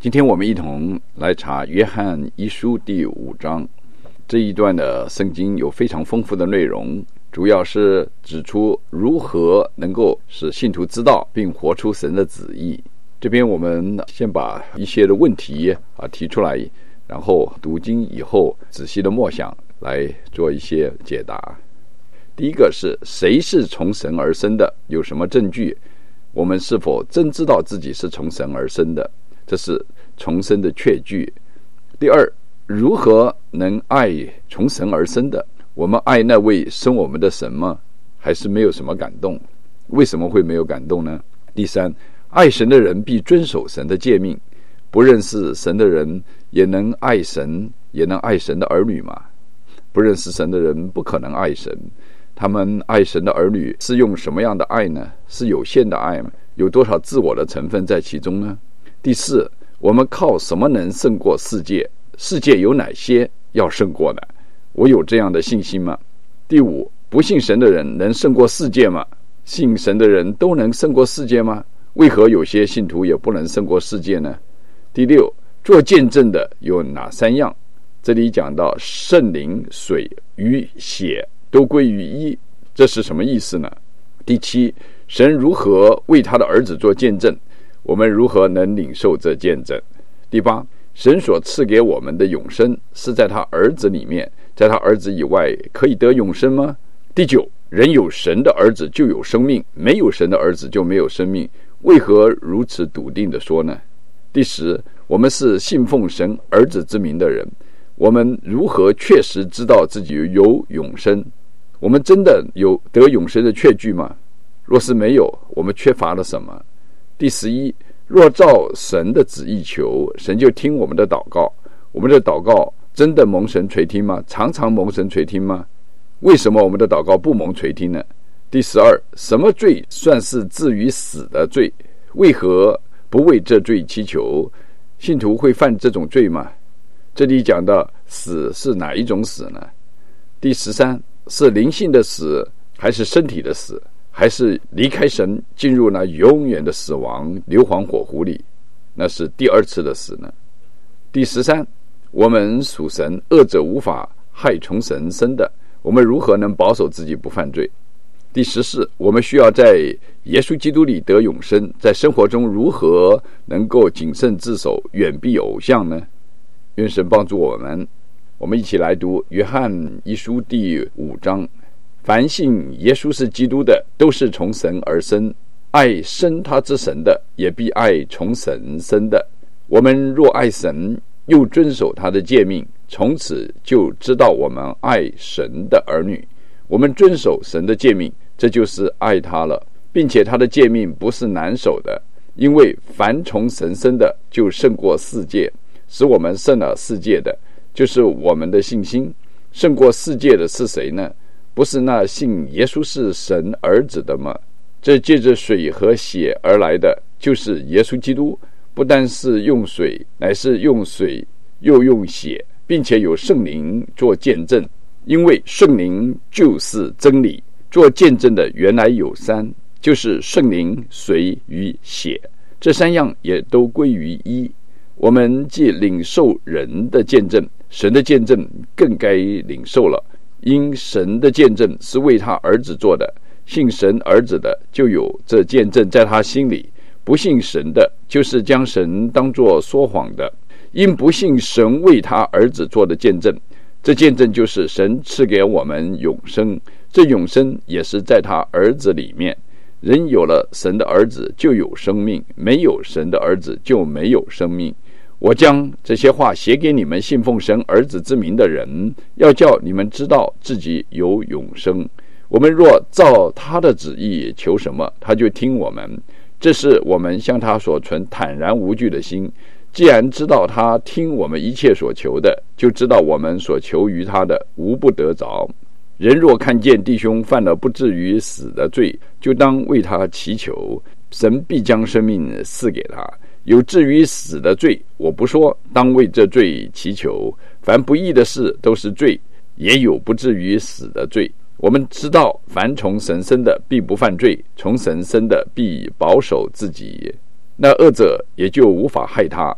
今天我们一同来查约翰一书第5章。这一段的圣经有非常丰富的内容，主要是指出如何能够使信徒知道并活出神的旨意。这边我们先把一些的问题提出来，然后读经以后仔细的默想来做一些解答。第一个是谁是从神而生的？有什么证据？我们是否真知道自己是从神而生的？这是重生的确据。第二，如何能爱从神而生的？我们爱那位生我们的神吗？还是没有什么感动？为什么会没有感动呢？第三，爱神的人必遵守神的诫命，不认识神的人也能爱神，也能爱神的儿女吗？不认识神的人不可能爱神，他们爱神的儿女是用什么样的爱呢？是有限的爱吗？有多少自我的成分在其中呢？第四，我们靠什么能胜过世界？世界有哪些要胜过呢？我有这样的信心吗？第五，不信神的人能胜过世界吗？信神的人都能胜过世界吗？为何有些信徒也不能胜过世界呢？第六，做见证的有哪3样？这里讲到圣灵、水与血都归于一，这是什么意思呢？第七，神如何为他的儿子做见证？我们如何能领受这见证？第八，神所赐给我们的永生是在他儿子里面，在他儿子以外可以得永生吗？第九，人有神的儿子就有生命，没有神的儿子就没有生命，为何如此笃定地说呢？第十，我们是信奉神儿子之名的人，我们如何确实知道自己有永生？我们真的有得永生的确据吗？若是没有，我们缺乏了什么？第11，若照神的旨意求，神就听我们的祷告。我们的祷告真的蒙神垂听吗？常常蒙神垂听吗？为什么我们的祷告不蒙垂听呢？第12，什么罪算是至于死的罪？为何不为这罪祈求？信徒会犯这种罪吗？这里讲到死是哪一种死呢？第13，是灵性的死，还是身体的死？还是离开神进入那永远的死亡硫磺火湖里，那是第2次的死呢？第13，我们属神，恶者无法害从神生的，我们如何能保守自己不犯罪？第14，我们需要在耶稣基督里得永生，在生活中如何能够谨慎自守，远避偶像呢？愿神帮助我们。我们一起来读约翰一书第5章。凡信耶稣是基督的，都是从神而生，爱生他之神的，也必爱从神生的。我们若爱神，又遵守他的诫命，从此就知道我们爱神的儿女。我们遵守神的诫命，这就是爱他了，并且他的诫命不是难守的，因为凡从神生的，就胜过世界。使我们胜了世界的，就是我们的信心。胜过世界的是谁呢？不是那信耶稣是神儿子的吗？这借着水和血而来的，就是耶稣基督。不单是用水，乃是用水又用血，并且有圣灵做见证。因为圣灵就是真理。做见证的原来有3，就是圣灵、水与血，这3样也都归于一。我们既领受人的见证，神的见证更该领受了。因神的见证是为他儿子做的，信神儿子的就有这见证在他心里，不信神的就是将神当作说谎的。因不信神为他儿子做的见证，这见证就是神赐给我们永生，这永生也是在他儿子里面。人有了神的儿子就有生命，没有神的儿子就没有生命。我将这些话写给你们信奉神儿子之名的人，要叫你们知道自己有永生。我们若照他的旨意求什么，他就听我们。这是我们向他所存坦然无惧的心。既然知道他听我们一切所求的，就知道我们所求于他的无不得着。人若看见弟兄犯了不至于死的罪，就当为他祈求，神必将生命赐给他。有至于死的罪，我不说，当为这罪祈求。凡不义的事都是罪，也有不至于死的罪。我们知道，凡从神生的必不犯罪，从神生的必保守自己，那恶者也就无法害他。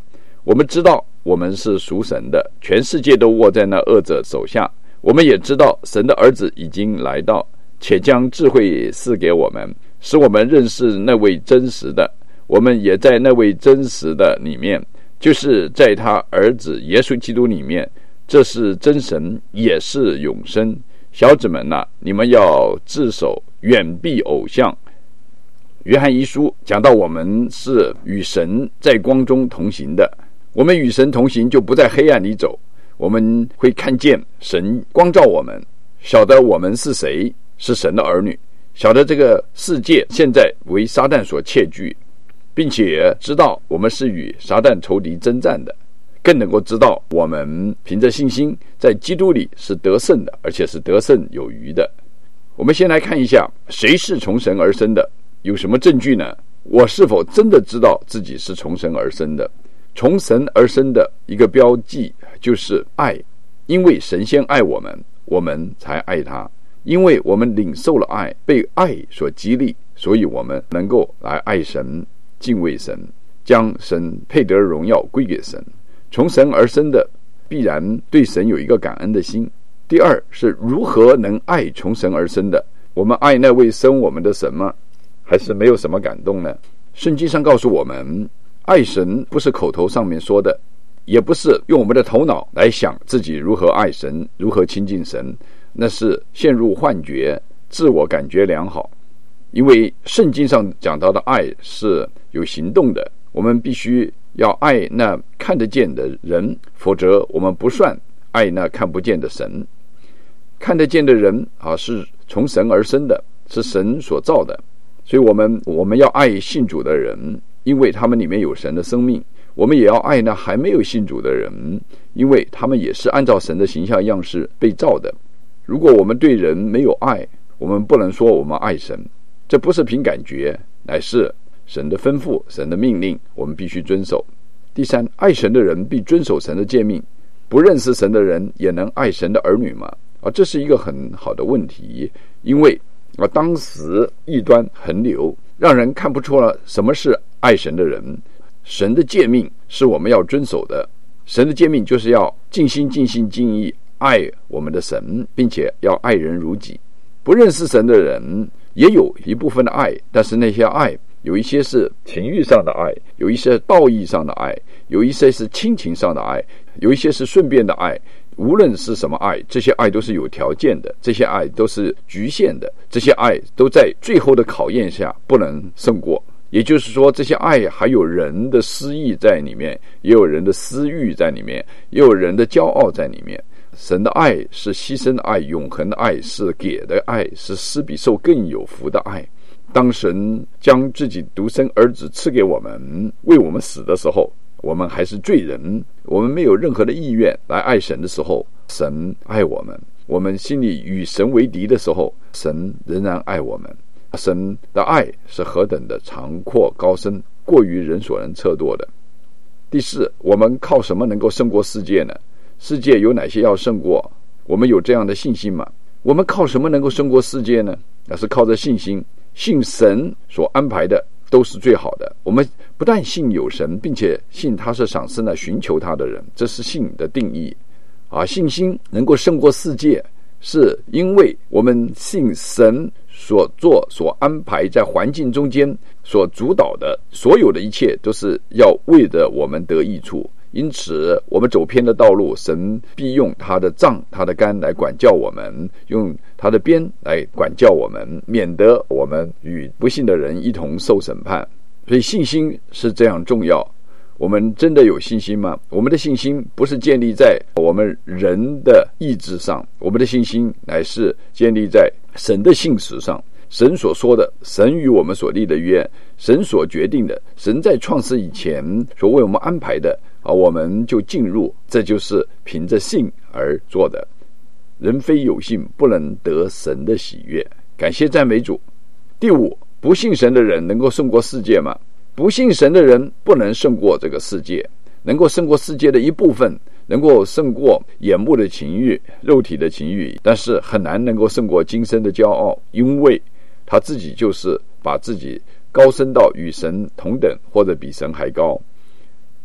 我们知道我们是属神的，全世界都握在那恶者手下。我们也知道神的儿子已经来到，且将智慧赐给我们，使我们认识那位真实的。我们也在那位真实的里面，就是在他儿子耶稣基督里面，这是真神，也是永生。小子们啊，你们要自守，远避偶像。约翰一书讲到我们是与神在光中同行的，我们与神同行，就不在黑暗里走，我们会看见神光照我们，晓得我们是谁，是神的儿女，晓得这个世界现在为撒旦所窃据，并且知道我们是与撒旦仇敌征战的，更能够知道我们凭着信心在基督里是得胜的，而且是得胜有余的。我们先来看一下谁是从神而生的，有什么证据呢？我是否真的知道自己是从神而生的？从神而生的一个标记就是爱，因为神先爱我们，我们才爱他。因为我们领受了爱，被爱所激励，所以我们能够来爱神，敬畏神，将神配得的荣耀归给神。从神而生的必然对神有一个感恩的心。第二是如何能爱从神而生的？我们爱那位生我们的神吗？还是没有什么感动呢？圣经上告诉我们，爱神不是口头上面说的，也不是用我们的头脑来想自己如何爱神，如何亲近神，那是陷入幻觉，自我感觉良好。因为圣经上讲到的爱是有行动的，我们必须要爱那看得见的人，否则我们不算爱那看不见的神。看得见的人是从神而生的，是神所造的，所以我们要爱信主的人，因为他们里面有神的生命。我们也要爱那还没有信主的人，因为他们也是按照神的形象样式被造的。如果我们对人没有爱，我们不能说我们爱神，这不是凭感觉，乃是神的吩咐，神的命令，我们必须遵守。第三，爱神的人必遵守神的诫命。不认识神的人也能爱神的儿女吗？这是一个很好的问题，因为当时异端横流，让人看不出了什么是爱神的人。神的诫命是我们要遵守的，神的诫命就是要尽心尽性尽意爱我们的神，并且要爱人如己。不认识神的人也有一部分的爱，但是那些爱有一些是情欲上的爱，有一些道义上的爱，有一些是亲情上的爱，有一些是顺便的爱。无论是什么爱，这些爱都是有条件的，这些爱都是局限的，这些爱都在最后的考验下不能胜过。也就是说，这些爱还有人的私意在里面，也有人的私欲在里面，也有人的骄傲在里面。神的爱是牺牲的爱，永恒的爱，是给的爱，是施比受更有福的爱。当神将自己独生儿子赐给我们，为我们死的时候，我们还是罪人，我们没有任何的意愿来爱神的时候，神爱我们。我们心里与神为敌的时候，神仍然爱我们。神的爱是何等的长阔高深，过于人所能测度的。第四，我们靠什么能够胜过世界呢？世界有哪些要胜过？我们有这样的信心吗？我们靠什么能够胜过世界呢？那是靠着信心，信神所安排的都是最好的。我们不但信有神，并且信他是赏赐那寻求他的人，这是信的定义。信心能够胜过世界，是因为我们信神所做所安排在环境中间所主导的所有的一切，都是要为着我们得益处。因此我们走偏的道路，神必用他的杖他的竿来管教我们，用他的鞭来管教我们，免得我们与不信的人一同受审判。所以信心是这样重要。我们真的有信心吗？我们的信心不是建立在我们人的意志上，我们的信心乃是建立在神的信实上。神所说的，神与我们所立的约，神所决定的，神在创世以前所为我们安排的，我们就进入，这就是凭着信而做的。人非有信，不能得神的喜悦。感谢赞美主。第五，不信神的人能够胜过世界吗？不信神的人不能胜过这个世界，能够胜过世界的一部分，能够胜过眼目的情欲、肉体的情欲，但是很难能够胜过今生的骄傲，因为他自己就是把自己高升到与神同等或者比神还高。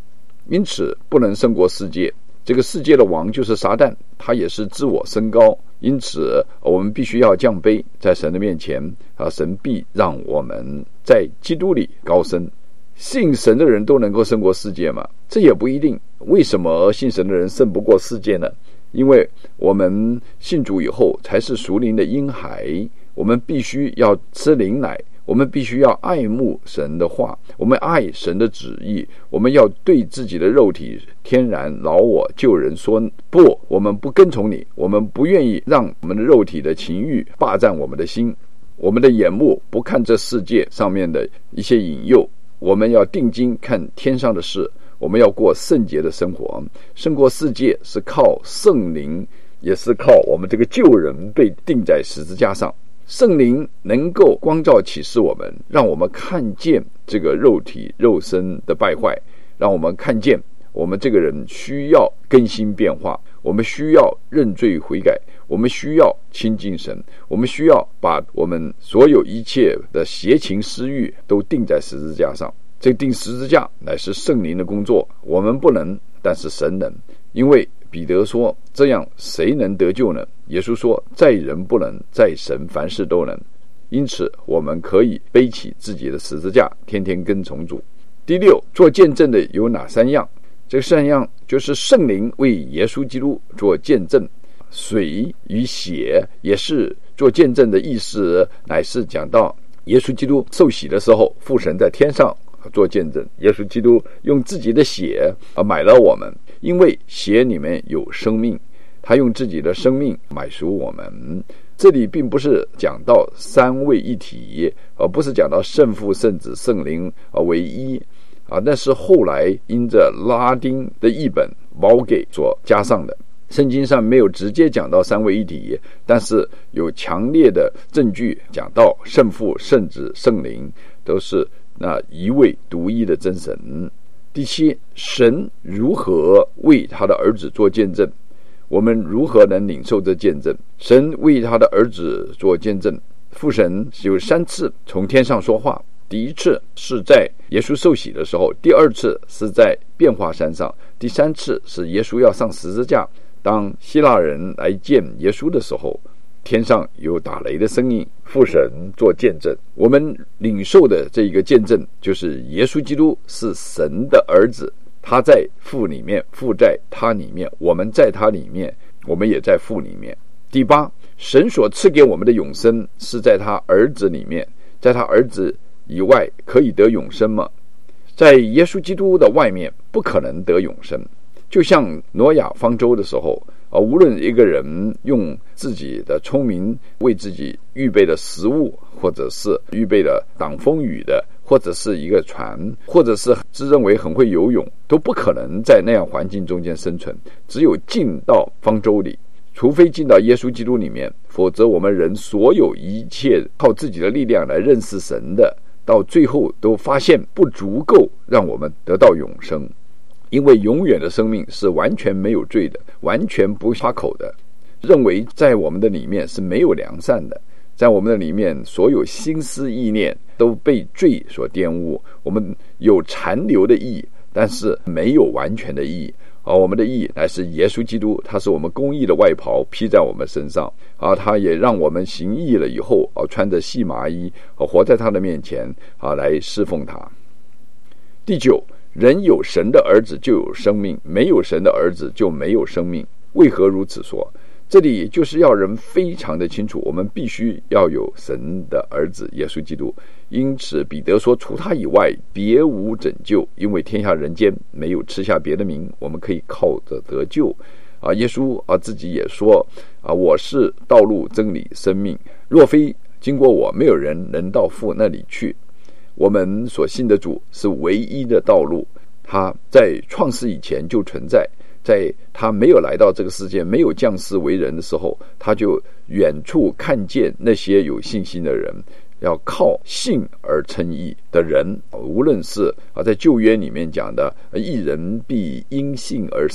因此不能胜过世界。这个世界的王就是撒旦，他也是自我升高，因此我们必须要降卑在神的面前神必让我们在基督里高升。信神的人都能够胜过世界吗？这也不一定。为什么信神的人胜不过世界呢？因为我们信主以后才是属灵的婴孩，我们必须要吃灵奶，我们必须要爱慕神的话，我们爱神的旨意，我们要对自己的肉体天然老我旧人说不，我们不跟从你，我们不愿意让我们的肉体的情欲霸占我们的心，我们的眼目不看这世界上面的一些引诱，我们要定睛看天上的事，我们要过圣洁的生活。胜过世界是靠圣灵，也是靠我们这个旧人被钉在十字架上。圣灵能够光照启示我们，让我们看见这个肉体肉身的败坏，让我们看见我们这个人需要更新变化，我们需要认罪悔改，我们需要亲近神，我们需要把我们所有一切的邪情私欲都钉在十字架上。这钉十字架乃是圣灵的工作，我们不能，但是神能。因为彼得说，这样谁能得救呢？耶稣说，在人不能，在神凡事都能。因此我们可以背起自己的十字架，天天跟从主。第六，做见证的有哪三样？这个三样就是圣灵为耶稣基督做见证，水与血也是做见证的意思，乃是讲到耶稣基督受洗的时候，父神在天上做见证，耶稣基督用自己的血买了我们，因为血里面有生命，他用自己的生命买赎我们。这里并不是讲到三位一体，不是讲到圣父圣子圣灵为一那是后来因着拉丁的译本毛给所加上的。圣经上没有直接讲到三位一体，但是有强烈的证据讲到圣父圣子圣灵都是那一位独一的真神。第七，神如何为他的儿子做见证？我们如何能领受这见证？神为他的儿子做见证，父神有3次从天上说话。第一次是在耶稣受洗的时候，第二次是在变化山上，第3次是耶稣要上十字架。当希腊人来见耶稣的时候，天上有打雷的声音，父神做见证。我们领受的这一个见证就是耶稣基督是神的儿子，他在父里面，父在他里面，我们在他里面，我们也在父里面。第八，神所赐给我们的永生是在他儿子里面，在他儿子以外可以得永生吗？在耶稣基督的外面不可能得永生。就像挪亚方舟的时候无论一个人用自己的聪明为自己预备的食物，或者是预备的挡风雨的，或者是一个船，或者是自认为很会游泳，都不可能在那样环境中间生存。只有进到方舟里，除非进到耶稣基督里面，否则我们人所有一切靠自己的力量来认识神的，到最后都发现不足够让我们得到永生。因为永远的生命是完全没有罪的，完全不夸口的，认为在我们的里面是没有良善的，在我们的里面所有心思意念都被罪所玷污，我们有残留的义，但是没有完全的义我们的义乃是耶稣基督，他是我们公义的外袍披在我们身上他也让我们行义了以后穿着细麻衣活在他的面前来侍奉他。第九，人有神的儿子就有生命，没有神的儿子就没有生命。为何如此说？这里就是要人非常的清楚，我们必须要有神的儿子耶稣基督。因此彼得说，除他以外别无拯救，因为天下人间没有赐下别的名，我们可以靠着得救耶稣自己也说我是道路真理生命，若非经过我，没有人能到父那里去。我们所信的主是唯一的道路，他在创世以前就存在，在他没有来到这个世界，没有降世为人的时候，他就远处看见那些有信心的人，要靠信而称义的人，无论是在旧约里面讲的义人必因信而生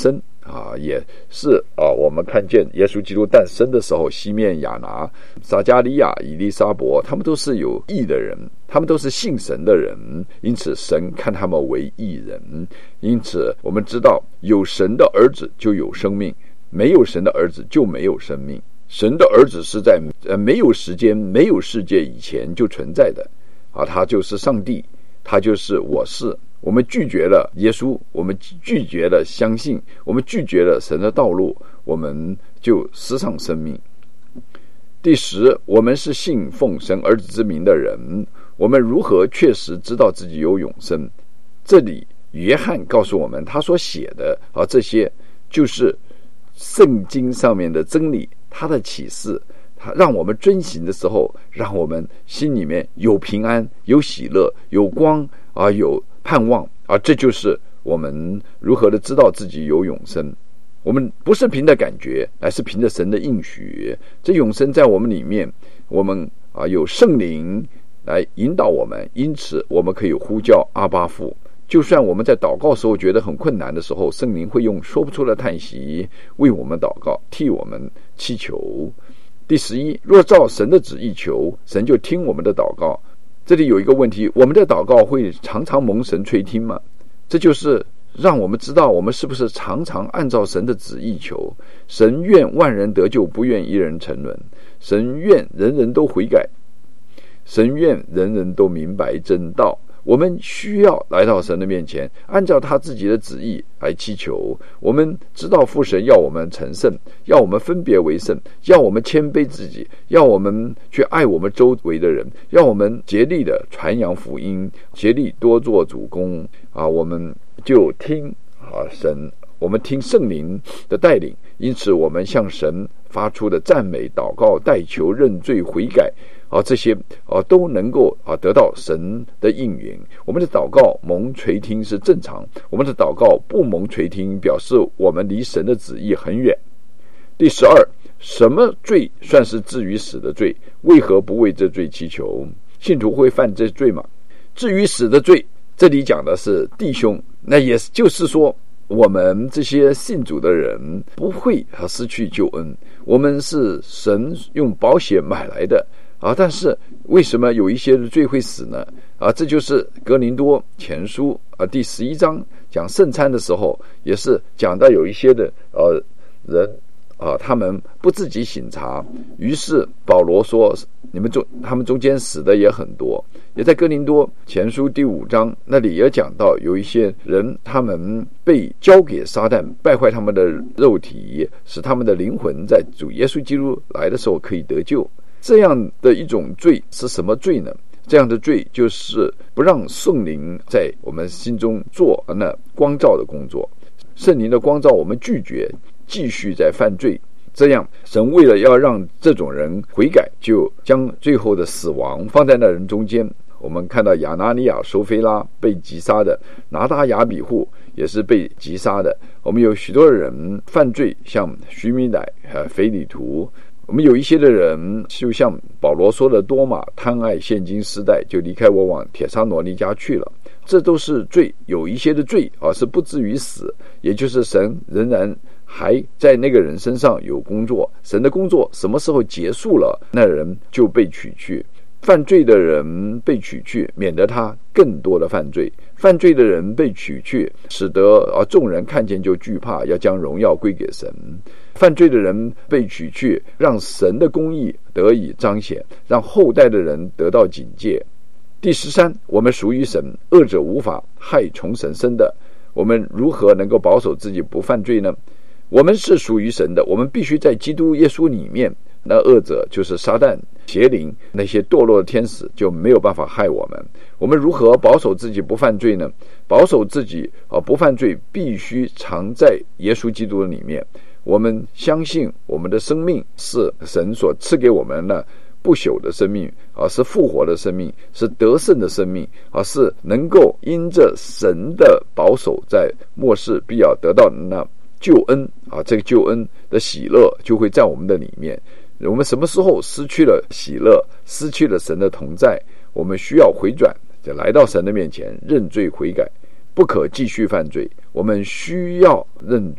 也是我们看见耶稣基督诞生的时候，西面亚拿、撒加利亚、以利沙伯，他们都是有义的人，他们都是信神的人，因此神看他们为义人。因此我们知道，有神的儿子就有生命，没有神的儿子就没有生命。神的儿子是在没有时间、没有世界以前就存在的他就是上帝，他就是我是。我们拒绝了耶稣，我们拒绝了相信，我们拒绝了神的道路，我们就失丧生命。第10，我们是信奉神儿子之名的人，我们如何确实知道自己有永生？这里约翰告诉我们，他所写的这些就是圣经上面的真理，他的启示，他让我们遵行的时候，让我们心里面有平安、有喜乐、有光有盼望这就是我们如何的知道自己有永生。我们不是凭着感觉，乃是凭着神的应许。这永生在我们里面，我们有圣灵来引导我们，因此我们可以呼叫阿爸父。就算我们在祷告时候觉得很困难的时候，圣灵会用说不出的叹息为我们祷告，替我们祈求。第11，若照神的旨意求，神就听我们的祷告。这里有一个问题，我们的祷告会常常蒙神垂听吗？这就是让我们知道我们是不是常常按照神的旨意求。神愿万人得救，不愿一人沉沦。神愿人人都悔改，神愿人人都明白真道。我们需要来到神的面前，按照他自己的旨意来祈求。我们知道父神要我们成圣，要我们分别为圣，要我们谦卑自己，要我们去爱我们周围的人，要我们竭力的传扬福音，竭力多做主工我们就听神，我们听圣灵的带领。因此我们向神发出的赞美、祷告、代求、认罪、悔改这些都能够得到神的应允。我们的祷告蒙垂听是正常，我们的祷告不蒙垂听，表示我们离神的旨意很远。第12，什么罪算是至于死的罪？为何不为这罪祈求？信徒会犯这罪吗？至于死的罪，这里讲的是弟兄，那也就是说我们这些信主的人不会失去救恩，我们是神用宝血买来的但是为什么有一些的罪会死呢？这就是哥林多前书第11章讲圣餐的时候，也是讲到有一些的人他们不自己省察，于是保罗说他们中间死的也很多。也在哥林多前书第5章那里也讲到，有一些人他们被交给撒旦，败坏他们的肉体，使他们的灵魂在主耶稣基督来的时候可以得救。这样的一种罪是什么罪呢？这样的罪就是不让圣灵在我们心中做那光照的工作。圣灵的光照我们拒绝，继续在犯罪。这样神为了要让这种人悔改，就将最后的死亡放在那人中间。我们看到亚拿尼亚、收菲拉被击杀的，拿达雅比户也是被击杀的。我们有许多人犯罪，像徐米乃、腓利图。我们有一些的人就像保罗说的，多马贪爱现今世代，就离开我往帖撒罗尼迦去了。这都是罪。有一些的罪是不至于死，也就是神仍然还在那个人身上有工作，神的工作什么时候结束了，那人就被取去。犯罪的人被取去，免得他更多的犯罪。犯罪的人被取去，使得众人看见就惧怕，要将荣耀归给神。犯罪的人被取去，让神的公义得以彰显，让后代的人得到警戒。第13，我们属于神，恶者无法害从神生的。我们如何能够保守自己不犯罪呢？我们是属于神的，我们必须在基督耶稣里面。那恶者就是撒旦、邪灵，那些堕落的天使就没有办法害我们。我们如何保守自己不犯罪呢？保守自己不犯罪，必须藏在耶稣基督里面。我们相信我们的生命是神所赐给我们的不朽的生命是复活的生命，是得胜的生命是能够因着神的保守，在末世必要得到那救恩这个救恩的喜乐就会在我们的里面。我们什么时候失去了喜乐，失去了神的同在，我们需要回转，就来到神的面前认罪悔改，不可继续犯罪。我们需要认罪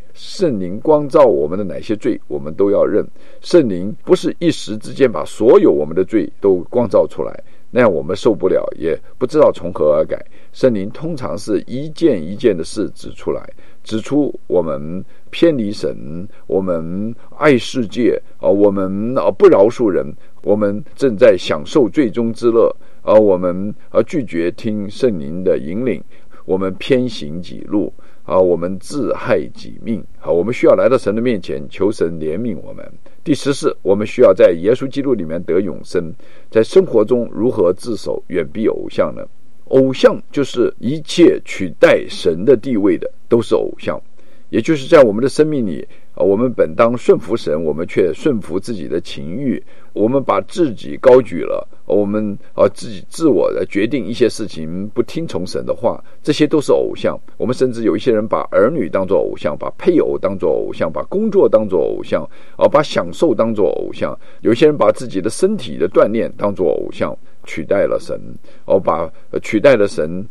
圣灵光照我们的哪些罪，我们都要认。圣灵不是一时之间把所有我们的罪都光照出来，那样我们受不了，也不知道从何而改。圣灵通常是一件一件的事指出来，指出我们偏离神，我们爱世界，我们不饶恕人，我们正在享受罪中之乐，我们拒绝听圣灵的引领，我们偏行己路，我们自害己命，我们需要来到神的面前，求神怜悯我们。第14，我们需要在耶稣基督里面得永生。在生活中如何自守，远避偶像呢？偶像就是一切取代神的地位的，都是偶像。也就是在我们的生命里，我们本当顺服神，我们却顺服自己的情欲，我们把自己高举了，我们自我的决定一些事情，不听从神的话，这些都是偶像。我们甚至有一些人把儿女当作偶像，把配偶当作偶像，把工作当作偶像，把享受当作偶像。有一些人把自己的身体的锻炼当作偶像，取代了神，取代了神，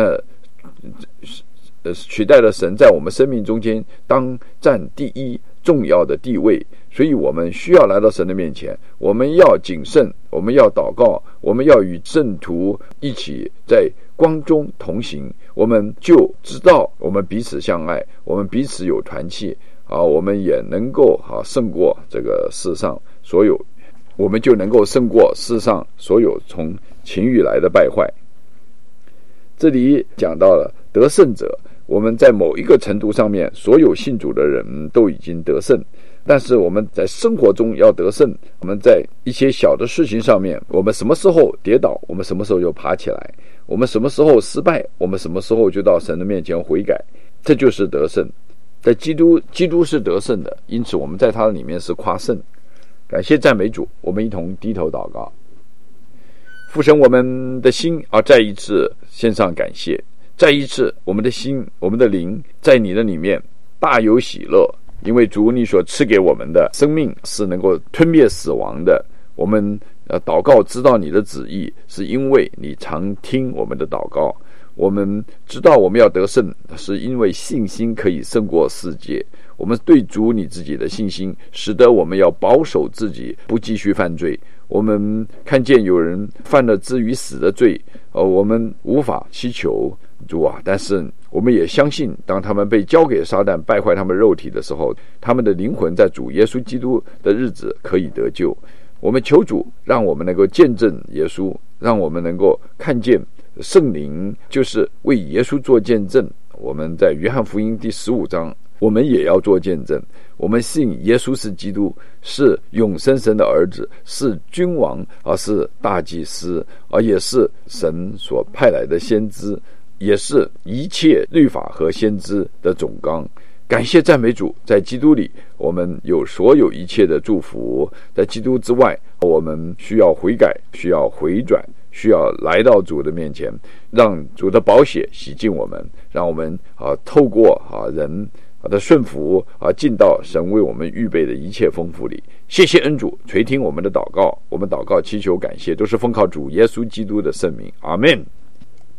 取代了神在我们生命中间当占第一重要的地位。所以我们需要来到神的面前，我们要谨慎，我们要祷告，我们要与圣徒一起在光中同行，我们就知道我们彼此相爱，我们彼此有团契，我们也能够胜过这个世上所有，我们就能够胜过世上所有从情欲来的败坏。这里讲到了得胜者，我们在某一个程度上面，所有信主的人都已经得胜，但是我们在生活中要得胜，我们在一些小的事情上面，我们什么时候跌倒，我们什么时候就爬起来，我们什么时候失败，我们什么时候就到神的面前悔改，这就是得胜。在基督是得胜的，因此我们在他里面是夸胜。感谢赞美主，我们一同低头祷告。父神，我们的心再一次献上感谢，再一次我们的心，我们的灵在你的里面大有喜乐，因为主你所赐给我们的生命是能够吞灭死亡的。我们祷告知道你的旨意，是因为你常听我们的祷告。我们知道我们要得胜，是因为信心可以胜过世界。我们对主你自己的信心，使得我们要保守自己，不继续犯罪。我们看见有人犯了至于死的罪，我们无法祈求主但是我们也相信，当他们被交给撒旦败坏他们肉体的时候，他们的灵魂在主耶稣基督的日子可以得救。我们求主让我们能够见证耶稣，让我们能够看见圣灵就是为耶稣做见证。我们在约翰福音第15章，我们也要做见证，我们信耶稣是基督，是永生神的儿子，是君王，是大祭司，也是神所派来的先知，也是一切律法和先知的总纲。感谢赞美主，在基督里我们有所有一切的祝福，在基督之外我们需要悔改，需要回转，需要来到主的面前，让主的宝血洗净我们，让我们透过人的顺服进到神为我们预备的一切丰富里。谢谢恩主垂听我们的祷告，我们祷告祈求感谢都是奉靠主耶稣基督的圣名，阿们。